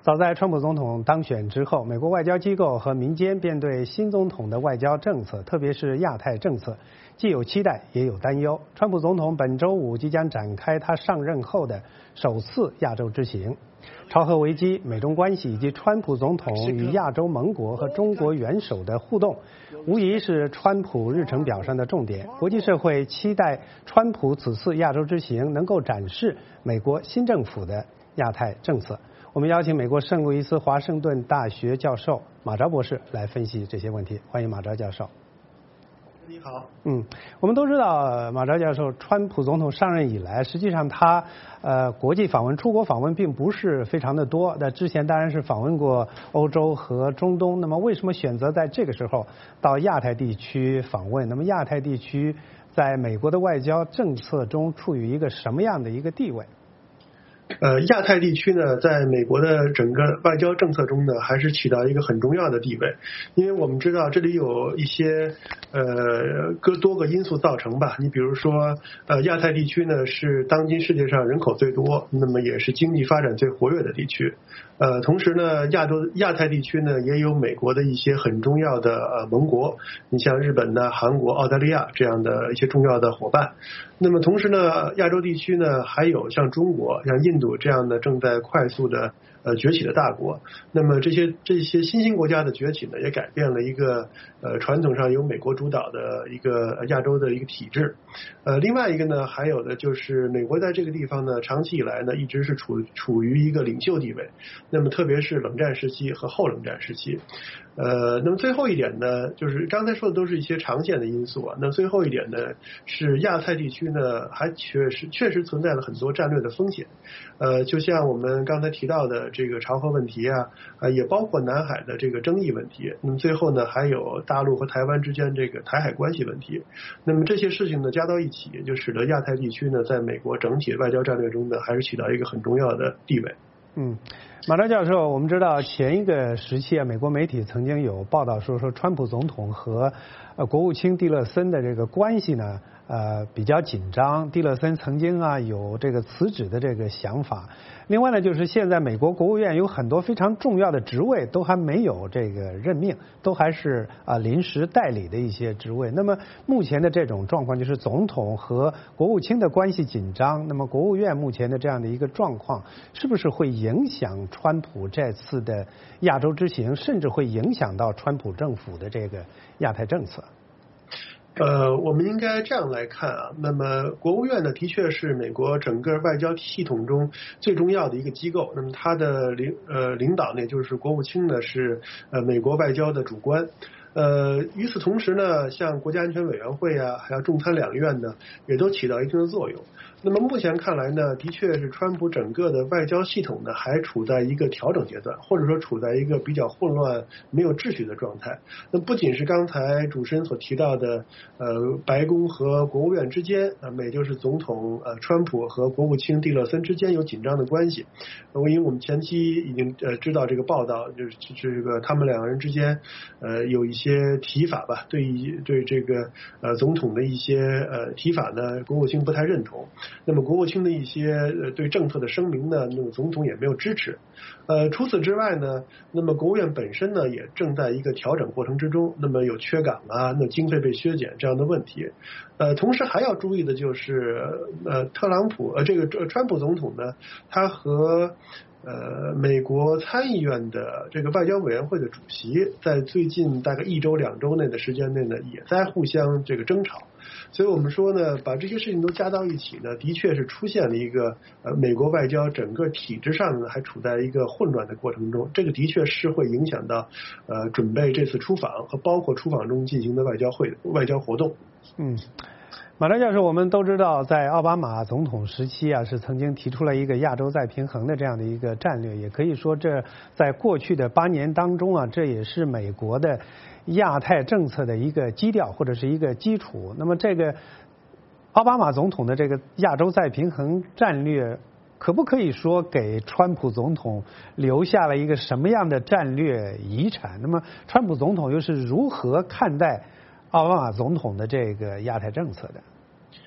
早在川普总统当选之后，美国外交机构和民间便对新总统的外交政策，特别是亚太政策，既有期待也有担忧。川普总统本周五即将展开他上任后的首次亚洲之行。朝核危机、美中关系以及川普总统与亚洲盟国和中国元首的互动，无疑是川普日程表上的重点。国际社会期待川普此次亚洲之行能够展示美国新政府的亚太政策。我们邀请美国圣路易斯华盛顿大学教授马昭博士来分析这些问题。欢迎马昭教授。 你好。 我们都知道马昭教授，川普总统上任以来，实际上他国际访问、出国访问并不是非常的多。那之前当然是访问过欧洲和中东。那么为什么选择在这个时候到亚太地区访问？那么亚太地区在美国的外交政策中处于一个什么样的一个地位？ 亚太地区呢，在美国的整个外交政策中呢，还是起到一个很重要的地位。因为我们知道这里有一些多个因素造成吧。你比如说亚太地区呢是当今世界上人口最多，那么也是经济发展最活跃的地区。同时呢，亚太地区呢也有美国的一些很重要的盟国，你像日本呢、韩国、澳大利亚这样的一些重要的伙伴。那么同时呢，亚洲地区呢还有像中国、像印度这样的正在快速的崛起的大国。那么这些新兴国家的崛起呢，也改变了一个传统上由美国主导的一个亚洲的一个体制。另外一个呢，还有的就是美国在这个地方呢，长期以来呢一直是处于一个领袖地位。那么特别是冷战时期和后冷战时期。那么最后一点呢，就是刚才说的都是一些长线的因素啊。那最后一点呢，是亚太地区呢还确实存在了很多战略的风险。就像我们刚才提到的这个朝核问题啊，也包括南海的这个争议问题。那么最后呢，还有大陆和台湾之间这个台海关系问题。那么这些事情呢加到一起，就使得亚太地区呢在美国整体外交战略中呢，还是起到一个很重要的地位。 马昭教授，我们知道前一个时期美国媒体曾经有报道说川普总统和国务卿蒂勒森的这个关系呢比较紧张，蒂勒森曾经有这个辞职的这个想法。另外呢，就是现在美国国务院有很多非常重要的职位都还没有这个任命，都还是临时代理的一些职位。那么目前的这种状况就是总统和国务卿的关系紧张，那么国务院目前的这样的一个状况，是不是会影响川普这次的亚洲之行，甚至会影响到川普政府的这个亚太政策？ 我们应该这样来看啊。那么国务院呢，的确是美国整个外交系统中最重要的一个机构。那么它的领导呢，就是国务卿呢，是美国外交的主官。与此同时呢，像国家安全委员会啊，还有众参两院呢，也都起到一定的作用。那么目前看来呢，的确是川普整个的外交系统呢，还处在一个调整阶段，或者说处在一个比较混乱、没有秩序的状态。那不仅是刚才主持人所提到的，白宫和国务院之间，也就是总统川普和国务卿蒂勒森之间有紧张的关系。因为我们前期已经知道这个报道，就是这个他们两个人之间有一些提法吧，对这个总统的一些提法呢，国务卿不太认同。那么国务卿的一些对政策的声明呢，那么总统也没有支持。除此之外呢，那么国务院本身呢也正在一个调整过程之中，那么有缺岗啊，那经费被削减这样的问题。同时还要注意的就是川普总统呢，他和美国参议院的这个外交委员会的主席，在最近大概1周2周内的时间内呢，也在互相这个争吵。所以我们说呢，把这些事情都加到一起呢，的确是出现了一个美国外交整个体制上呢，还处在一个混乱的过程中。这个的确是会影响到准备这次出访和包括出访中进行的外交活动。 马昭教授，我们都知道，在奥巴马总统时期是曾经提出了一个亚洲再平衡的这样的一个战略，也可以说这在过去的8年当中这也是美国的亚太政策的一个基调或者是一个基础。那么这个奥巴马总统的这个亚洲再平衡战略，可不可以说给川普总统留下了一个什么样的战略遗产？那么川普总统又是如何看待奥巴马总统的这个亚太政策的？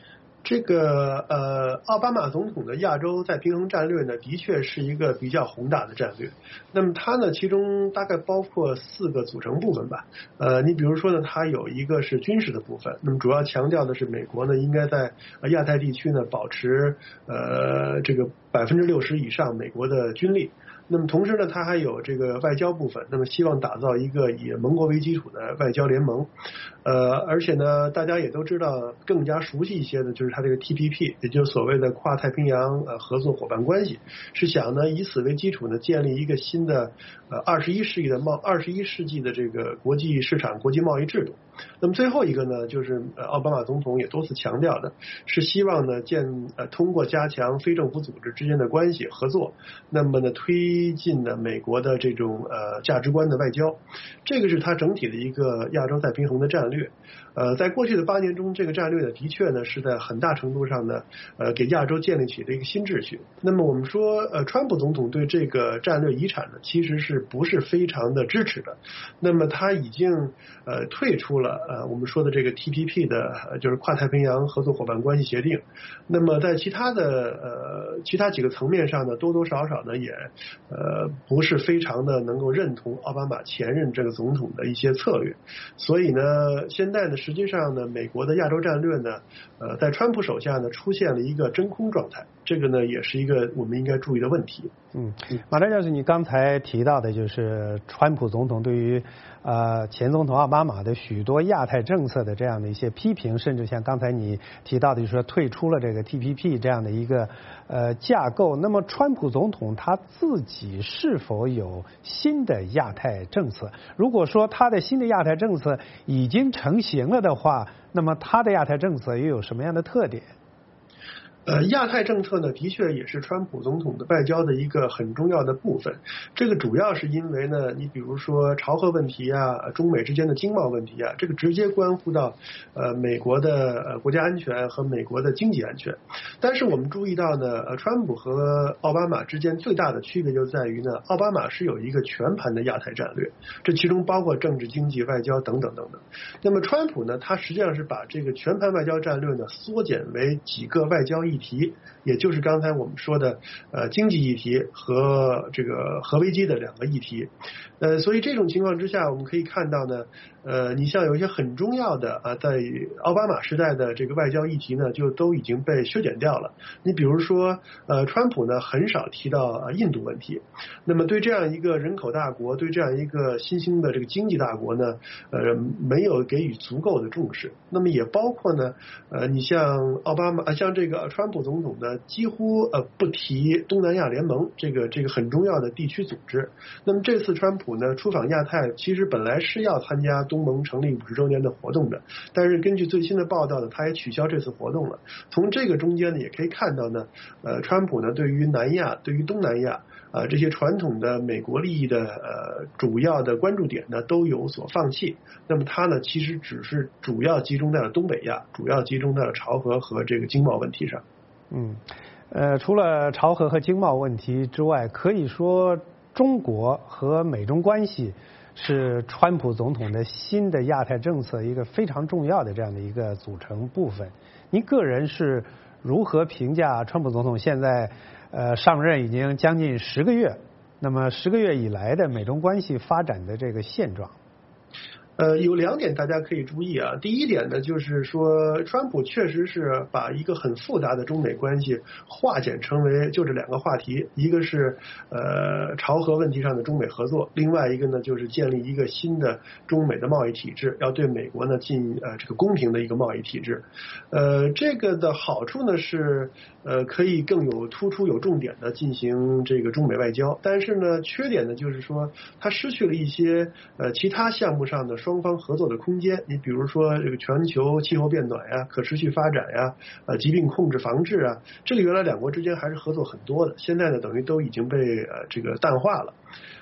这个奥巴马总统的亚洲再平衡战略呢，的确是一个比较宏大的战略。那么它呢，其中大概包括4个组成部分吧。你比如说呢，它有一个是军事的部分，那么主要强调的是美国呢应该在亚太地区呢保持这个60%以上美国的军力。那么同时呢，它还有这个外交部分，那么希望打造一个以盟国为基础的外交联盟。而且呢，大家也都知道，更加熟悉一些的就是它这个 TPP， 也就是所谓的跨太平洋合作伙伴关系，是想呢以此为基础呢，建立一个新的21世纪的这个国际市场、国际贸易制度。那么最后一个呢，就是奥巴马总统也多次强调的，是希望呢通过加强非政府组织之间的关系合作，那么呢推进呢美国的这种价值观的外交。这个是他整体的一个亚洲再平衡的战略。在过去的8年中，这个战略呢的确呢是在很大程度上呢给亚洲建立起了一个新秩序。那么我们说川普总统对这个战略遗产呢其实是不是非常的支持的。那么他已经退出了我们说的这个 TPP 的就是跨太平洋合作伙伴关系协定。那么在其他几个层面上呢，多多少少呢也不是非常的能够认同奥巴马前任这个总统的一些策略。所以呢，现在呢，实际上呢，美国的亚洲战略呢，在川普手下呢，出现了一个真空状态，这个呢，也是一个我们应该注意的问题。 马达教授，你刚才提到的就是川普总统对于前总统奥巴马的许多亚太政策的这样的一些批评，甚至像刚才你提到的，就是说退出了这个 TPP 这样的一个架构。那么川普总统他自己是否有新的亚太政策？如果说他的新的亚太政策已经成型了的话，那么他的亚太政策又有什么样的特点？ 亚太政策呢，的确也是川普总统的外交的一个很重要的部分。这个主要是因为呢，你比如说朝核问题啊，中美之间的经贸问题啊，这个直接关乎到美国的国家安全和美国的经济安全。但是我们注意到呢，川普和奥巴马之间最大的区别就在于呢，奥巴马是有一个全盘的亚太战略，这其中包括政治、经济、外交等等等等。那么川普呢，他实际上是把这个全盘外交战略呢缩减为几个外交议题，也就是刚才我们说的经济议题和这个核危机的2个议题。所以这种情况之下，我们可以看到呢，你像有一些很重要的在奥巴马时代的这个外交议题呢，就都已经被削减掉了。你比如说川普呢很少提到印度问题，那么对这样一个人口大国，对这样一个新兴的这个经济大国呢，没有给予足够的重视。那么也包括呢，你像像这个川普总统呢，几乎不提东南亚联盟这个很重要的地区组织。那么这次川普呢出访亚太，其实本来是要参加东盟成立50周年的活动的，但是根据最新的报道呢，他也取消这次活动了。从这个中间呢，也可以看到呢，川普呢对于南亚、对于东南亚这些传统的美国利益的主要的关注点呢都有所放弃。那么他呢其实只是主要集中在了东北亚，主要集中在了朝核和这个经贸问题上。 除了朝核和经贸问题之外，可以说中国和美中关系是川普总统的新的亚太政策一个非常重要的这样的一个组成部分。您个人是如何评价川普总统现在上任已经将近10个月，那么10个月以来的美中关系发展的这个现状？ 有2点大家可以注意啊。第一点呢，就是说川普确实是把一个很复杂的中美关系化简成为就这2个话题，一个是朝核问题上的中美合作，另外一个呢就是建立一个新的中美的贸易体制，要对美国呢进这个公平的一个贸易体制。这个的好处呢是可以更有突出有重点的进行这个中美外交，但是呢缺点呢就是说它失去了一些其他项目上的双方合作的空间。你比如说这个全球气候变暖呀、可持续发展呀、疾病控制防治啊，这个原来2国之间还是合作很多的，现在呢等于都已经被这个淡化了。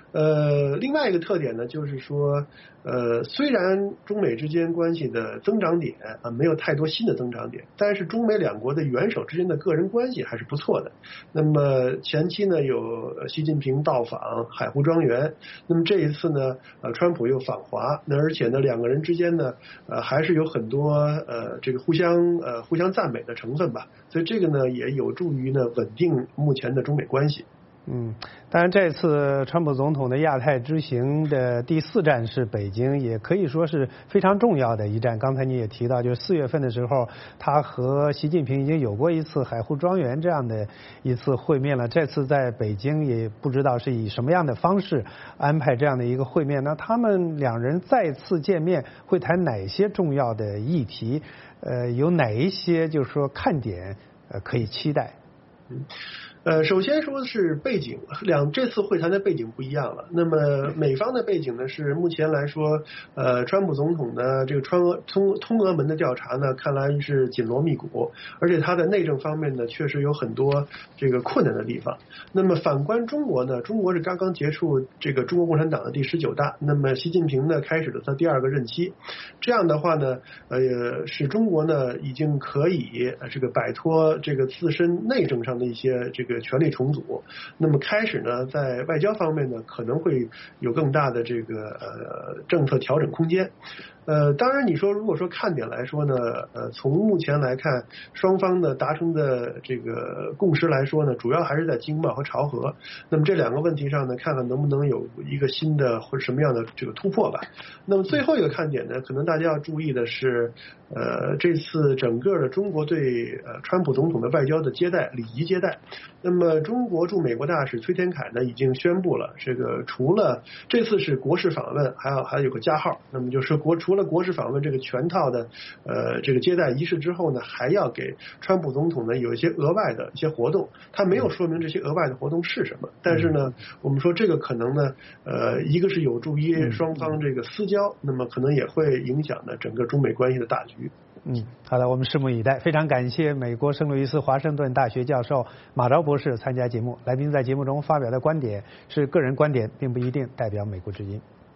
另外一个特点呢，就是说，虽然中美之间关系的增长点没有太多新的增长点，但是中美两国的元首之间的个人关系还是不错的。那么前期呢，有习近平到访海湖庄园，那么这一次呢，川普又访华，那而且呢，两个人之间呢，还是有很多这个互相赞美的成分吧，所以这个呢，也有助于呢稳定目前的中美关系。 当然这次川普总统的亚太之行的第4站是北京，也可以说是非常重要的一站。刚才你也提到，就是4月份的时候，他和习近平已经有过一次海湖庄园这样的一次会面了。这次在北京也不知道是以什么样的方式安排这样的一个会面。那他们两人再次见面会谈哪些重要的议题？有哪一些就是说看点可以期待？ 首先说的是背景，这次会谈的背景不一样了。那么美方的背景呢是目前来说，川普总统的这个通俄门的调查呢，看来是紧锣密鼓，而且他的内政方面呢，确实有很多这个困难的地方。那么反观中国呢，中国是刚刚结束这个中国共产党的第19大，那么习近平呢开始了他第2个任期，这样的话呢，使中国呢已经可以这个摆脱这个自身内政上的一些这个权力重组，那么开始呢，在外交方面呢，可能会有更大的这个政策调整空间。当然你说如果说看点来说呢，从目前来看，双方的达成的这个共识来说呢，主要还是在经贸和朝核。那么这2个问题上呢，看看能不能有一个新的或者什么样的这个突破吧。那么最后一个看点呢，可能大家要注意的是，这次整个的中国对川普总统的外交的礼仪接待。那么中国驻美国大使崔天凯呢已经宣布了，这个除了这次是国事访问，还有个加号，那么就是除了国事访问这个全套的这个接待仪式之后呢，还要给川普总统呢有一些额外的一些活动，他没有说明这些额外的活动是什么，但是呢，我们说这个可能呢，一个是有助于双方这个私交，那么可能也会影响呢整个中美关系的大局。 好的，我们拭目以待。非常感谢美国圣路易斯华盛顿大学教授马昭博士参加节目。来宾在节目中发表的观点是个人观点，并不一定代表美国之音。